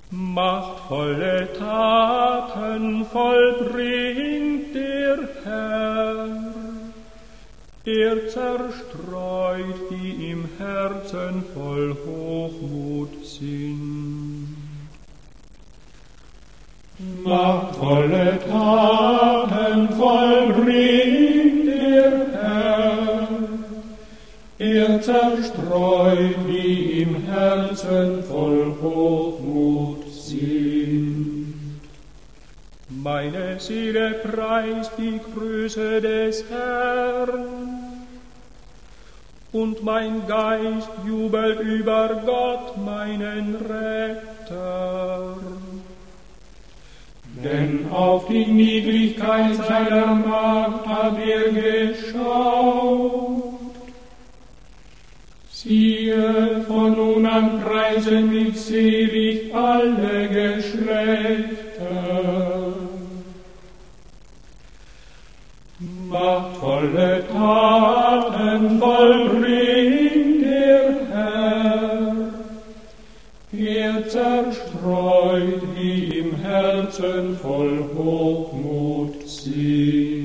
Machtvolle Taten vollbringt der Herr. Er zerstreut, die im Herzen voll Hochmut sind. Machtvolle Taten vollbringt der Herr. Er zerstreut, die im Herzen voll Hochmut sind. Meine Seele preist die Größe des Herrn, und mein Geist jubelt über Gott, meinen Retter. Denn auf die Niedrigkeit seiner Macht hat er geschaut. Siehe, von nun an preisen mich selig alle Geschlechter. Machtvolle Taten vollbringt der Herr. Er zerstreut, die im Herzen voll Hochmut sind.